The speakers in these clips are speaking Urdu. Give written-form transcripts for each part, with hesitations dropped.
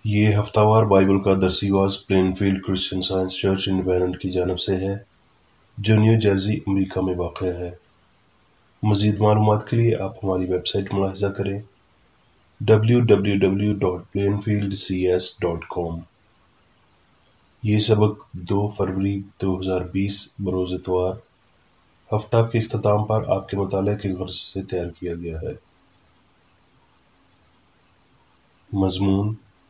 یہ ہفتہ وار بائبل کا درسی آغاز plain field Christian Science church independent کی جانب سے ہے جو نیو جرسی امریکہ میں واقع ہے۔ مزید معلومات کے لیے آپ ہماری ویب سائٹ ملاحظہ کریں www.plainfieldcs.com۔ یہ سبق 2 فروری 2020 بروز اتوار ہفتہ کے اختتام پر آپ کے مطالعہ کی غرض سے تیار کیا گیا ہے۔ مضمون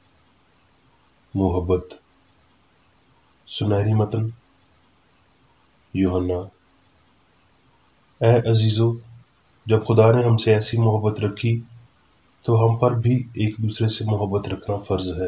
محبت۔ سنہری متن یوحنا۔ اے عزیزو، جب خدا نے ہم سے ایسی محبت رکھی تو ہم پر بھی ایک دوسرے سے محبت رکھنا فرض ہے۔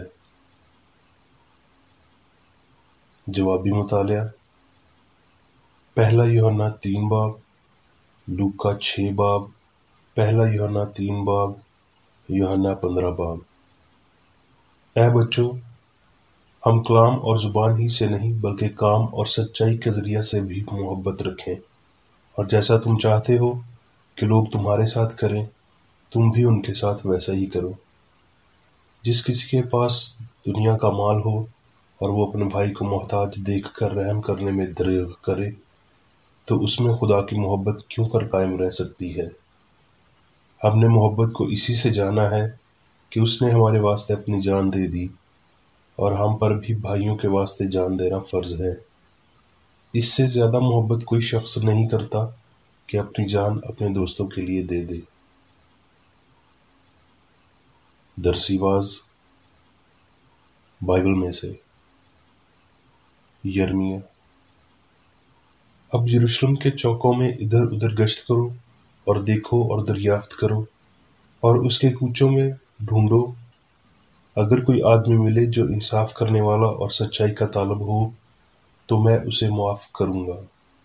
جوابی مطالعہ۔ پہلا یوحنا 3 باب، لوکا 6 باب، پہلا یوحنا 3 باب، یوحنا 15 باب۔ اے بچوں، ہم کلام اور زبان ہی سے نہیں بلکہ کام اور سچائی کے ذریعہ سے بھی محبت رکھیں، اور جیسا تم چاہتے ہو کہ لوگ تمہارے ساتھ کریں تم بھی ان کے ساتھ ویسا ہی کرو۔ جس کسی کے پاس دنیا کا مال ہو اور وہ اپنے بھائی کو محتاج دیکھ کر رحم کرنے میں دریغ کرے تو اس میں خدا کی محبت کیوں کر قائم رہ سکتی ہے؟ ہم نے محبت کو اسی سے جانا ہے کہ اس نے ہمارے واسطے اپنی جان دے دی، اور ہم پر بھی بھائیوں کے واسطے جان دینا فرض ہے۔ اس سے زیادہ محبت کوئی شخص نہیں کرتا کہ اپنی جان اپنے دوستوں کے لیے دے دے۔ درسی باز بائبل میں سے یرمیہ۔ اب یروشلم کے چوکوں میں ادھر ادھر گشت کرو اور دیکھو اور دریافت کرو اور اس کے کوچوں میں ڈھونڈو، اگر کوئی آدمی ملے جو انصاف کرنے والا اور سچائی کا طالب ہو تو میں اسے معاف کروں گا۔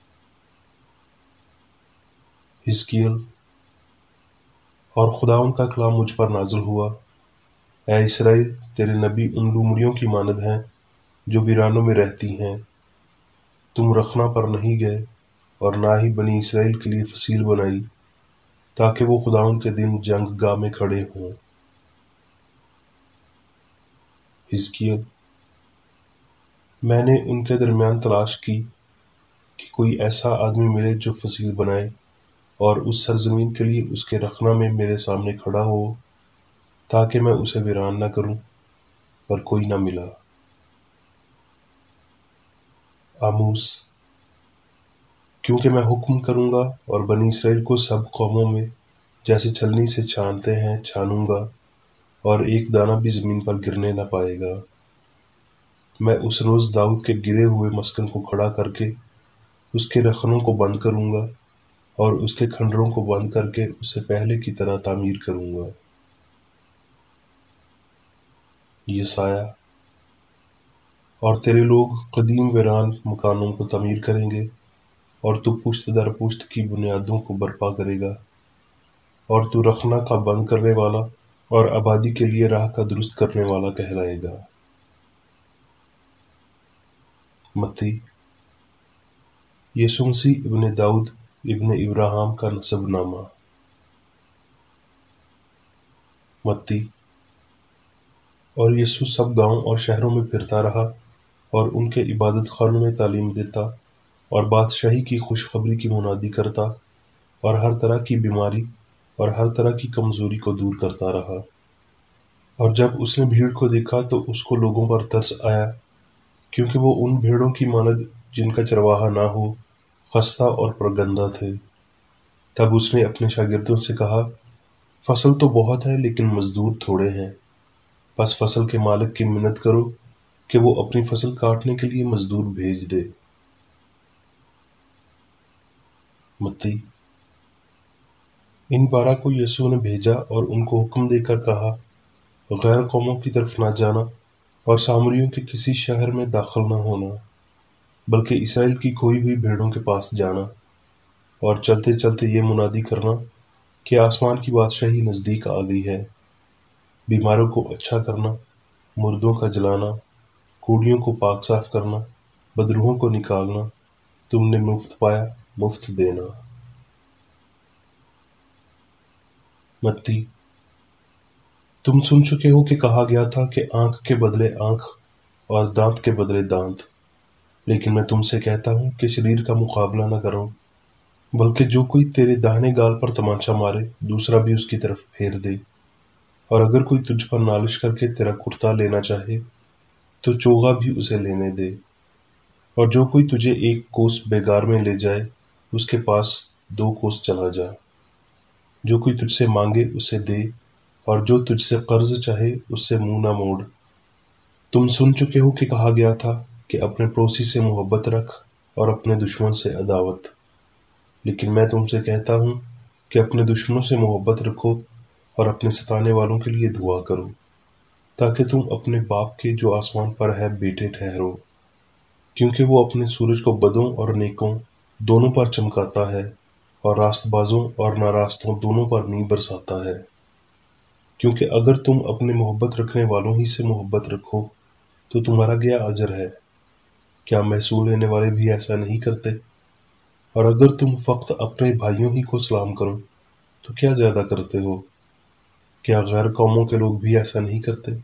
حزقیل۔ اور خداوند کا کلام مجھ پر نازل ہوا، اے اسرائیل، تیرے نبی ان لومڑیوں کی مانند ہیں جو ویرانوں میں رہتی ہیں۔ تم رخنا پر نہیں گئے اور نہ ہی بنی اسرائیل کے لیے فصیل بنائی تاکہ وہ خداوند کے دن جنگ گاہ میں کھڑے ہوں۔ حزقیل۔ میں نے ان کے درمیان تلاش کی کہ کوئی ایسا آدمی ملے جو فصیل بنائے اور اس سرزمین کے لیے اس کے رخنا میں میرے سامنے کھڑا ہو تاکہ میں اسے ویران نہ کروں، پر کوئی نہ ملا۔ آموس۔ کیونکہ میں حکم کروں گا اور بنی اسرائیل کو سب قوموں میں جیسے چھلنی سے چھانتے ہیں چھانوں گا، اور ایک دانہ بھی زمین پر گرنے نہ پائے گا۔ میں اس روز داؤد کے گرے ہوئے مسکن کو کھڑا کر کے اس کے رخنوں کو بند کروں گا اور اس کے کھنڈروں کو بند کر کے اسے پہلے کی طرح تعمیر کروں گا۔ یسایہ۔ اور تیرے لوگ قدیم ویران مکانوں کو تعمیر کریں گے اور تو پشت در پشت کی بنیادوں کو برپا کرے گا، اور تو رخنا کا بند کرنے والا اور آبادی کے لیے راہ کا درست کرنے والا کہلائے گا۔ متی۔ یسوع مسیح ابن داؤد ابن ابراہیم کا نسب نامہ۔ متی۔ اور یسوع سب گاؤں اور شہروں میں پھرتا رہا اور ان کے عبادت خانوں میں تعلیم دیتا اور بادشاہی کی خوشخبری کی منادی کرتا اور ہر طرح کی بیماری اور ہر طرح کی کمزوری کو دور کرتا رہا۔ اور جب اس نے بھیڑ کو دیکھا تو اس کو لوگوں پر ترس آیا، کیونکہ وہ ان بھیڑوں کی مانند جن کا چرواہا نہ ہو، خستہ اور پرگندہ تھے۔ تب اس نے اپنے شاگردوں سے کہا، فصل تو بہت ہے لیکن مزدور تھوڑے ہیں، پس فصل کے مالک کی منت کرو کہ وہ اپنی فصل کاٹنے کے لیے مزدور بھیج دے۔ متی۔ ان 12 کو یسوع نے بھیجا اور ان کو حکم دے کر کہا، غیر قوموں کی طرف نہ جانا اور سامریوں کے کسی شہر میں داخل نہ ہونا، بلکہ اسرائیل کی کھوئی ہوئی بھیڑوں کے پاس جانا، اور چلتے چلتے یہ منادی کرنا کہ آسمان کی بادشاہی نزدیک آ گئی ہے۔ بیماروں کو اچھا کرنا، مردوں کا جلانا، کوڑیوں کو پاک صاف کرنا، بدروحوں کو نکالنا، تم نے مفت پایا مفت دینا۔ متی۔ तुम सुन चुके हो कि कहा गया था कि आंख के बदले आंख और दांत के बदले दांत। लेकिन मैं तुमसे कहता हूं कि शरीर का मुकाबला न करो, बल्कि जो कोई तेरे दाहिने गाल पर तमाचा मारे दूसरा भी उसकी तरफ फेर दे। और अगर कोई तुझ पर नालिश करके तेरा कुर्ता लेना चाहे तो चोगा भी उसे लेने दे। और जो कोई तुझे एक कोस बेगार में ले जाए उसके पास 2 कोस चला जा। जो कोई तुझसे मांगे उसे दे, और जो तुझसे कर्ज चाहे उससे मुंह न मोड़। तुम सुन चुके हो कि कहा गया था कि अपने पड़ोसी से मोहब्बत रख और अपने दुश्मन से अदावत। लेकिन मैं तुमसे कहता हूं कि अपने दुश्मनों से मोहब्बत रखो और अपने सताने वालों के लिए दुआ करो, ताकि तुम अपने बाप के जो आसमान पर है बेटे ठहरो। क्योंकि वो अपने सूरज को बदों और नेकों दोनों पर चमकाता है, और रास्तबाजों और नारास्तों दोनों पर नींव बरसाता है। क्योंकि अगर तुम अपने मोहब्बत रखने वालों ही से मोहब्बत रखो तो तुम्हारा क्या अजर है? क्या महसूल लेने वाले भी ऐसा नहीं करते? और अगर तुम फक्त अपने भाइयों ही को सलाम करो तो क्या ज्यादा करते हो? क्या गैर कौमों के लोग भी ऐसा नहीं करते?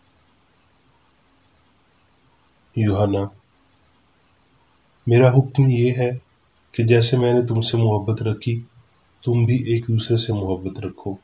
यूहन्ना, मेरा हुक्म ये है कि जैसे मैंने तुमसे मोहब्बत रखी तुम भी एक दूसरे से मोहब्बत रखो।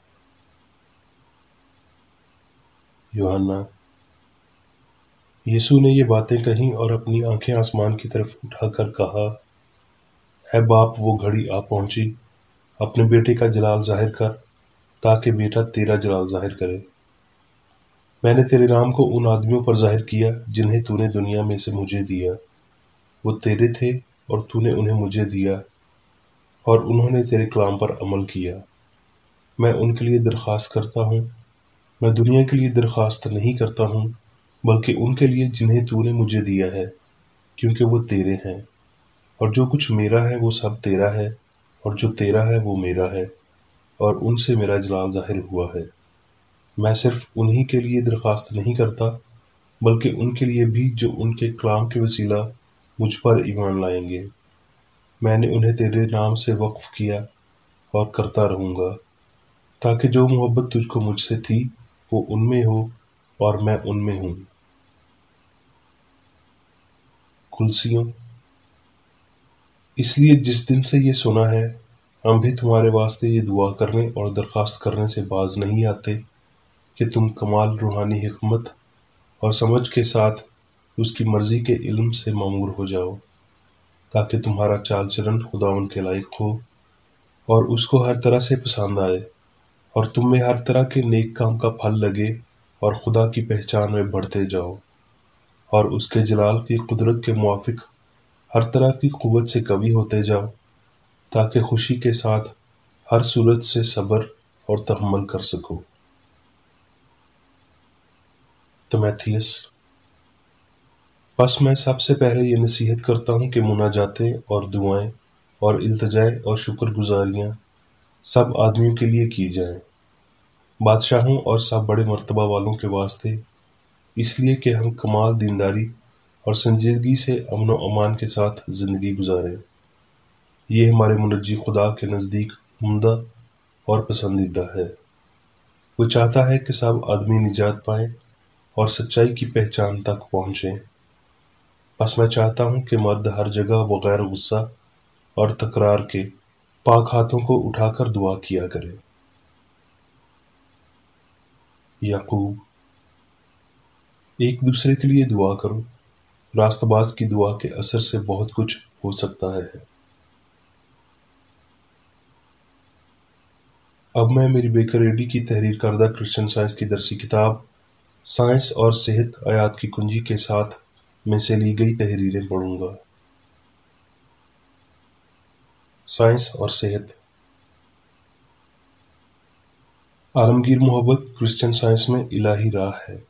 यूहन्ना, यीशु ने ये बातें कहीं और अपनी आंखें आसमान की तरफ उठाकर कहा, है बाप, वो घड़ी आ पहुंची, अपने बेटे का जलाल जाहिर कर, ताकि बेटा तेरा जलाल जाहिर करे। मैंने तेरे नाम को उन आदमियों पर जाहिर किया जिन्हें तूने दुनिया में से मुझे दिया। वो तेरे थे और तूने उन्हें मुझे दिया, और उन्होंने तेरे कलाम पर अमल किया। मैं उनके लिए दरखास्त करता हूँ। मैं दुनिया के लिए दरखास्त नहीं करता हूँ, बल्कि उनके लिए जिन्हें तूने मुझे दिया है, क्योंकि वो तेरे हैं। और जो कुछ मेरा है वो सब तेरा है, और जो तेरा है वो मेरा है, और उनसे मेरा जलाल जाहिर हुआ है। मैं सिर्फ उन्हीं के लिए दरखास्त नहीं करता, बल्कि उनके लिए भी जो उनके कलाम के वसीला मुझ पर ईमान लाएंगे। मैंने उन्हें तेरे नाम से वक्फ किया और करता रहूंगा, ताकि जो मोहब्बत तुझको मुझसे थी वो उनमें हो और मैं उनमें हूँ। कुलसियों, इसलिए जिस दिन से ये सुना है हम भी तुम्हारे वास्ते ये दुआ करने और दरखास्त करने से बाज नहीं आते कि तुम कमाल रूहानी हिकमत और समझ के साथ उसकी मर्जी के इल्म से मामूर हो जाओ, ताकि तुम्हारा चाल चलन खुदावन के लायक हो और उसको हर तरह से पसंद आए, और तुम में हर तरह के नेक काम का फल लगे और खुदा की पहचान में बढ़ते जाओ, और उसके जलाल की कुदरत के मुआफिक हर तरह की कुव्वत से कवी होते जाओ, ताकि खुशी के साथ हर सूरत से सब्र और तहम्मुल कर सको। तिमोथियस, बस मैं सबसे पहले ये नसीहत करता हूँ कि मुनाजातें और दुआएं और इल्तिजाएं और शुक्रगुजारियां सब आदमियों के लिए की जाएं, बादशाहों और सब बड़े मर्तबा वालों के वास्ते, इसलिए कि हम कमाल दीनदारी और संजीदगी से अमन व अमान के साथ जिंदगी गुजारें। ये हमारे मुनज्जी खुदा के नज़दीक उम्दा और पसंदीदा है। वो चाहता है कि सब आदमी निजात पाएं और सच्चाई की पहचान तक पहुँचें। बस मैं चाहता हूँ कि मर्द हर जगह बगैर गुस्सा और तकरार के पाक हाथों को उठाकर दुआ किया करे। याकूब, एक दूसरे के लिए दुआ करो, रास्तबाज की दुआ के असर से बहुत कुछ हो सकता है। अब मैं मेरी बेकर एडी की तहरीर करदा क्रिश्चियन साइंस की दरसी किताब साइंस और सेहत आयात की कुंजी के साथ में से ली गई तहरीरें पढ़ूंगा। साइंस और सेहत। आलमगीर मोहब्बत क्रिश्चियन साइंस में इलाही राह है।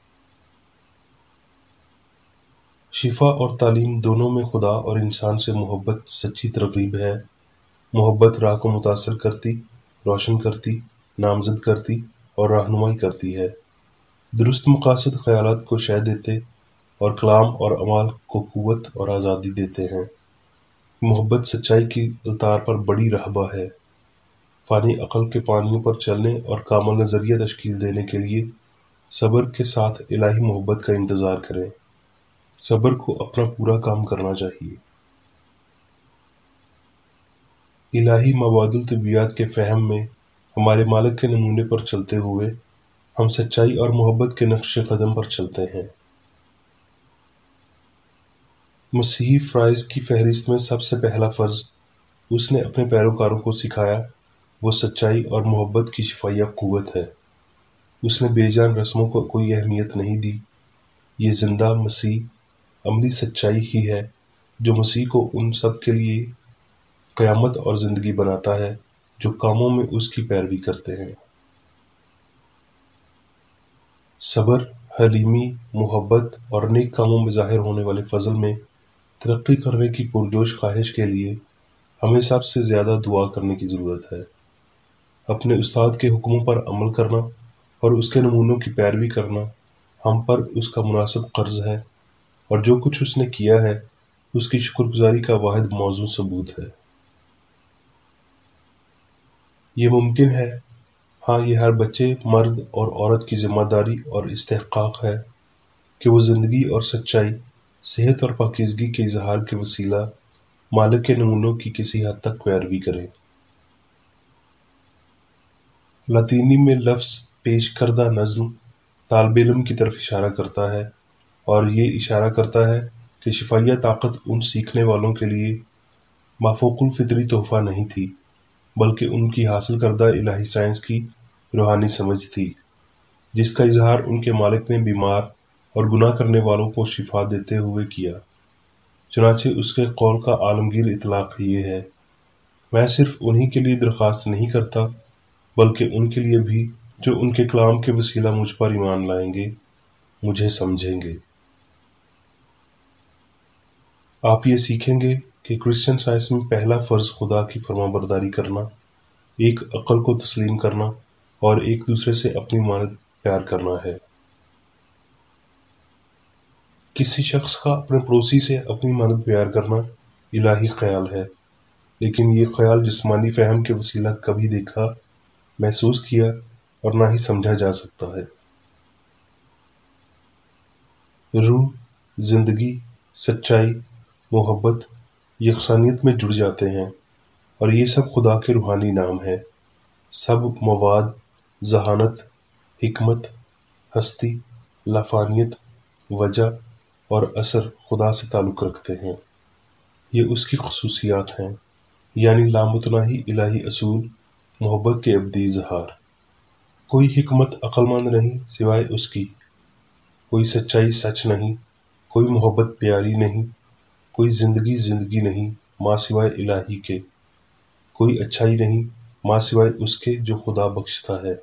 शिफा और तालीम दोनों में खुदा और इंसान से मोहब्बत सच्ची तरगीब है। मोहब्बत राह को मुतासर करती, रोशन करती, नामजद करती और रहनुमाई करती है। दुरुस्त मकासद ख्यालात को शह देते और कलाम और अमाल को कुव्वत और आज़ादी देते हैं। मोहब्बत सच्चाई की अल्तार पर बड़ी रहबा है। फ़ानी अक़ल के पानियों पर चलने और कामिल नज़रिया तश्कील देने के लिए صبر کے ساتھ الہی محبت کا انتظار کریں۔ صبر کو اپنا پورا کام کرنا چاہیے۔ الہی مبادئ الطبیعیات کے فہم میں ہمارے مالک کے نمونے پر چلتے ہوئے ہم سچائی اور محبت کے نقش قدم پر چلتے ہیں۔ مسیحی فرائض کی فہرست میں سب سے پہلا فرض اس نے اپنے پیروکاروں کو سکھایا وہ سچائی اور محبت کی شفائیہ قوت ہے۔ اس نے بے جان رسموں کو کوئی اہمیت نہیں دی۔ یہ زندہ مسیح عملی سچائی ہی ہے جو مسیح کو ان سب کے لیے قیامت اور زندگی بناتا ہے جو کاموں میں اس کی پیروی کرتے ہیں۔ صبر، حلیمی، محبت اور نیک کاموں میں ظاہر ہونے والے فضل میں ترقی کرنے کی پرجوش خواہش کے لیے ہمیں سب سے زیادہ دعا کرنے کی ضرورت ہے۔ اپنے استاد کے حکموں پر عمل کرنا اور اس کے نمونوں کی پیروی کرنا ہم پر اس کا مناسب قرض ہے، اور جو کچھ اس نے کیا ہے اس کی شکر گزاری کا واحد موزوں ثبوت ہے۔ یہ ممکن ہے، ہاں یہ ہر بچے، مرد اور عورت کی ذمہ داری اور استحقاق ہے کہ وہ زندگی اور سچائی، صحت اور پاکیزگی کے اظہار کے وسیلہ مالک کے نمونوں کی کسی حد تک پیروی کریں۔ لاطینی میں لفظ پیش کردہ نظم طالب علم کی طرف اشارہ کرتا ہے، اور یہ اشارہ کرتا ہے کہ شفائیہ طاقت ان سیکھنے والوں کے لیے مافوق الفطری تحفہ نہیں تھی، بلکہ ان کی حاصل کردہ الہی سائنس کی روحانی سمجھ تھی، جس کا اظہار ان کے مالک نے بیمار اور گناہ کرنے والوں کو شفا دیتے ہوئے کیا۔ چنانچہ اس کے قول کا عالمگیر اطلاق یہ ہے: میں صرف انہی کے لیے درخواست نہیں کرتا بلکہ ان کے لیے بھی جو ان کے کلام کے وسیلہ مجھ پر ایمان لائیں گے، مجھے سمجھیں گے۔ آپ یہ سیکھیں گے کہ کرسچن سائنس میں پہلا فرض خدا کی فرمانبرداری کرنا، ایک عقل کو تسلیم کرنا اور ایک دوسرے سے اپنی مانند پیار کرنا ہے۔ کسی شخص کا اپنے پڑوسی سے اپنی مانند پیار کرنا الہی خیال ہے، لیکن یہ خیال جسمانی فہم کے وسیلہ کبھی دیکھا، محسوس کیا اور نہ ہی سمجھا جا سکتا ہے۔ روح، زندگی، سچائی، محبت یکسانیت میں جڑ جاتے ہیں، اور یہ سب خدا کے روحانی نام ہیں۔ سب مواد، ذہانت، حکمت، ہستی، لافانیت، وجہ اور اثر خدا سے تعلق رکھتے ہیں۔ یہ اس کی خصوصیات ہیں، یعنی لامتناہی الہی اصول، محبت کے ابدی اظہار۔ کوئی حکمت عقل مند نہیں سوائے اس کی، کوئی سچائی سچ نہیں، کوئی محبت پیاری نہیں، کوئی زندگی زندگی نہیں ماں سوائے الہی کے، کوئی اچھائی نہیں ماں سوائے اس کے جو خدا بخشتا ہے۔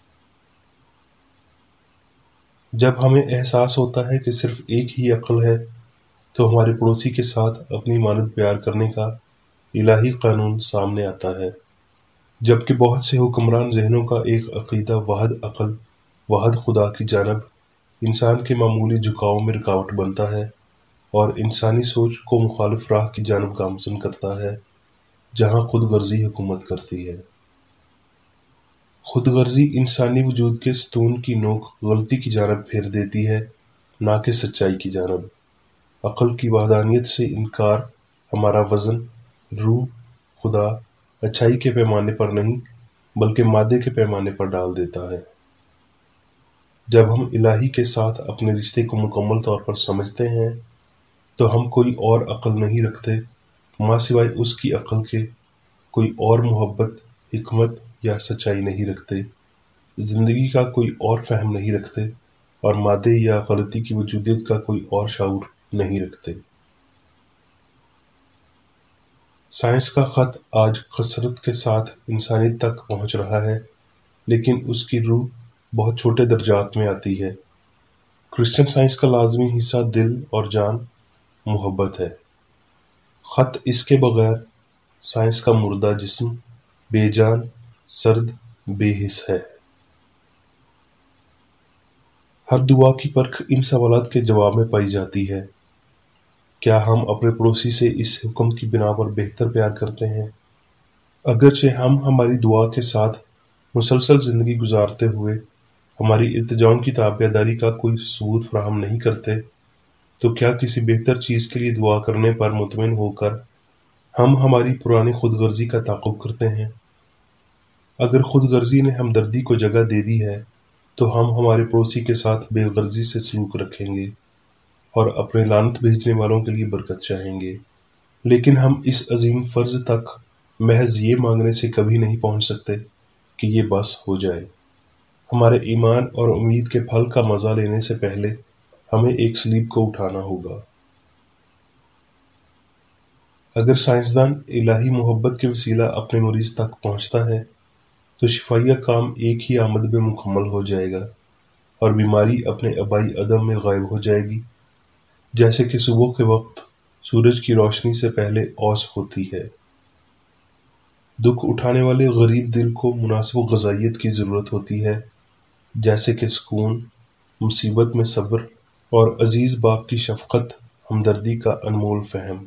جب ہمیں احساس ہوتا ہے کہ صرف ایک ہی عقل ہے تو ہمارے پڑوسی کے ساتھ اپنی مانند پیار کرنے کا الہی قانون سامنے آتا ہے، جبکہ بہت سے حکمران ذہنوں کا ایک عقیدہ واحد عقل، واحد خدا کی جانب انسان کے معمولی جھکاؤ میں رکاوٹ بنتا ہے اور انسانی سوچ کو مخالف راہ کی جانب گامزن کرتا ہے، جہاں خود غرضی حکومت کرتی ہے۔ خود غرضی انسانی وجود کے ستون کی نوک غلطی کی جانب پھیر دیتی ہے، نہ کہ سچائی کی جانب۔ عقل کی وحدانیت سے انکار ہمارا وزن روح، خدا، اچھائی کے پیمانے پر نہیں بلکہ مادے کے پیمانے پر ڈال دیتا ہے۔ جب ہم الہی کے ساتھ اپنے رشتے کو مکمل طور پر سمجھتے ہیں تو ہم کوئی اور عقل نہیں رکھتے ماں سوائے اس کی عقل کے، کوئی اور محبت، حکمت یا سچائی نہیں رکھتے، زندگی کا کوئی اور فہم نہیں رکھتے، اور مادے یا غلطی کی وجودیت کا کوئی اور شعور نہیں رکھتے۔ سائنس کا خط آج کثرت کے ساتھ انسانیت تک پہنچ رہا ہے، لیکن اس کی روح بہت چھوٹے درجات میں آتی ہے۔ کرسچن سائنس کا لازمی حصہ دل اور جان، محبت ہے۔ خط اس کے بغیر سائنس کا مردہ جسم، بے جان، سرد، بے حس ہے۔ ہر دعا کی پرکھ ان سوالات کے جواب میں پائی جاتی ہے۔ کیا ہم اپنے پڑوسی سے اس حکم کی بنا پر بہتر پیار کرتے ہیں؟ اگرچہ ہم ہماری دعا کے ساتھ مسلسل زندگی گزارتے ہوئے ہماری التجاؤں کی تابعداری کا کوئی ثبوت فراہم نہیں کرتے، تو کیا کسی بہتر چیز کے لیے دعا کرنے پر مطمئن ہو کر ہم ہماری پرانی خود غرضی کا تعاقب کرتے ہیں؟ اگر خود غرضی نے ہمدردی کو جگہ دے دی ہے تو ہم ہمارے پڑوسی کے ساتھ بے غرضی سے سلوک رکھیں گے اور اپنے لعنت بھیجنے والوں کے لیے برکت چاہیں گے، لیکن ہم اس عظیم فرض تک محض یہ مانگنے سے کبھی نہیں پہنچ سکتے کہ یہ بس ہو جائے۔ ہمارے ایمان اور امید کے پھل کا مزہ لینے سے پہلے ہمیں ایک صلیب کو اٹھانا ہوگا۔ اگر سائنسدان الہی محبت کے وسیلہ اپنے مریض تک پہنچتا ہے تو شفائیہ کام ایک ہی آمد میں مکمل ہو جائے گا اور بیماری اپنے آبائی عدم میں غائب ہو جائے گی، جیسے کہ صبح کے وقت سورج کی روشنی سے پہلے اوس ہوتی ہے۔ دکھ اٹھانے والے غریب دل کو مناسب غذائیت کی ضرورت ہوتی ہے، جیسے کہ سکون، مصیبت میں صبر اور عزیز باپ کی شفقت، ہمدردی کا انمول فہم۔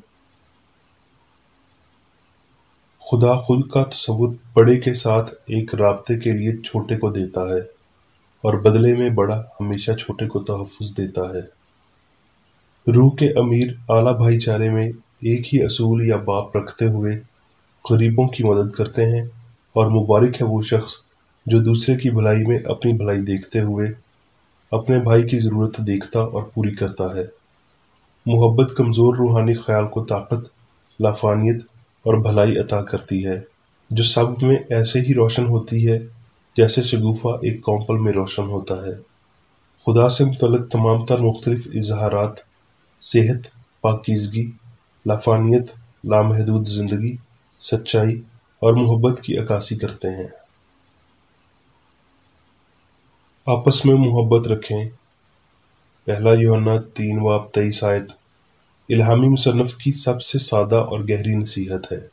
خدا خود کا تصور بڑے کے ساتھ ایک رابطے کے لیے چھوٹے کو دیتا ہے اور بدلے میں بڑا ہمیشہ چھوٹے کو تحفظ دیتا ہے۔ روح کے امیر اعلیٰ بھائی چارے میں ایک ہی اصول یا باپ رکھتے ہوئے غریبوں کی مدد کرتے ہیں، اور مبارک ہے وہ شخص جو دوسرے کی بھلائی میں اپنی بھلائی دیکھتے ہوئے اپنے بھائی کی ضرورت دیکھتا اور پوری کرتا ہے۔ محبت کمزور روحانی خیال کو طاقت، لافانیت اور بھلائی عطا کرتی ہے، جو سب میں ایسے ہی روشن ہوتی ہے جیسے شگوفہ ایک کونپل میں روشن ہوتا ہے۔ خدا سے متعلق تمام تر مختلف اظہارات صحت، پاکیزگی، لافانیت، لامحدود زندگی، سچائی اور محبت کی عکاسی کرتے ہیں۔ آپس میں محبت رکھیں۔ پہلا یوحنا 3:23 الہامی مصنف کی سب سے سادہ اور گہری نصیحت ہے۔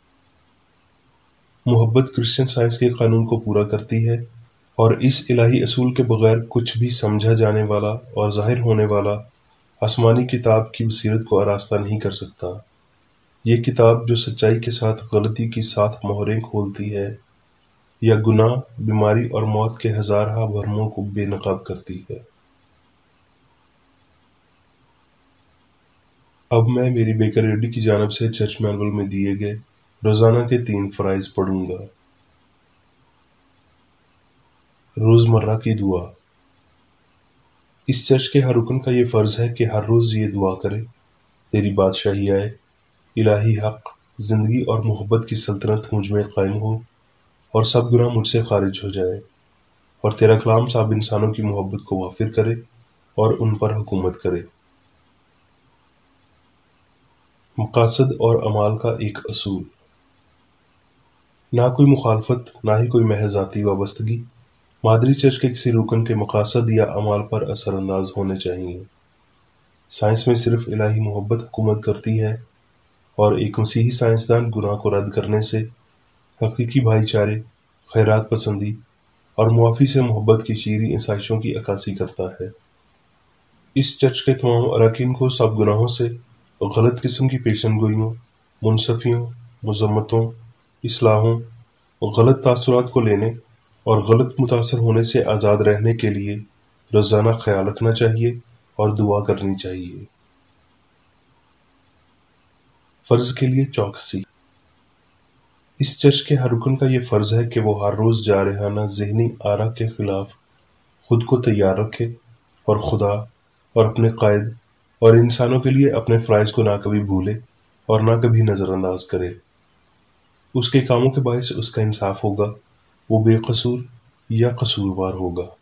محبت کرسچن سائنس کے قانون کو پورا کرتی ہے اور اس الہی اصول کے بغیر کچھ بھی سمجھا جانے والا اور ظاہر ہونے والا آسمانی کتاب کی بصیرت کو آراستہ نہیں کر سکتا۔ یہ کتاب جو سچائی کے ساتھ غلطی کی 7 مہریں کھولتی ہے، یا گناہ، بیماری اور موت کے ہزارہا بھرموں کو بے نقاب کرتی ہے۔ اب میں میری بیکر ریڈی کی جانب سے چرچ مینول میں دیے گئے روزانہ کے 3 فرائض پڑھوں گا۔ روزمرہ کی دعا۔ اس چرچ کے ہر رکن کا یہ فرض ہے کہ ہر روز یہ دعا کرے: تیری بادشاہی آئے، الہی حق، زندگی اور محبت کی سلطنت مجھ میں قائم ہو اور سب گناہ مجھ سے خارج ہو جائے، اور تیرا کلام سب انسانوں کی محبت کو وافر کرے اور ان پر حکومت کرے۔ مقاصد اور اعمال کا ایک اصول۔ نہ کوئی مخالفت، نہ ہی کوئی محض ذاتی وابستگی مادری چرچ کے کسی رکن کے مقاصد یا اعمال پر اثر انداز ہونے چاہیے۔ سائنس میں صرف الہی محبت حکومت کرتی ہے، اور ایک مسیحی سائنسدان گناہ کو رد کرنے سے، حقیقی بھائی چارے، خیرات پسندی اور معافی سے محبت کی شیریں آسائشوں کی عکاسی کرتا ہے۔ اس چرچ کے تمام اراکین کو سب گناہوں سے، غلط قسم کی پیشن گوئیوں، منصفیوں، مذمتوں، اصلاحوں، غلط تاثرات کو لینے اور غلط متاثر ہونے سے آزاد رہنے کے لیے روزانہ خیال رکھنا چاہیے اور دعا کرنی چاہیے۔ فرض کے لیے چوکسی۔ اس چرچ کے ہر رکن کا یہ فرض ہے کہ وہ ہر روز جارحانہ ذہنی آرا کے خلاف خود کو تیار رکھے اور خدا اور اپنے قائد اور انسانوں کے لیے اپنے فرائض کو نہ کبھی بھولے اور نہ کبھی نظر انداز کرے۔ اس کے کاموں کے باعث اس کا انصاف ہوگا، وہ بے قصور یا قصوروار ہوگا۔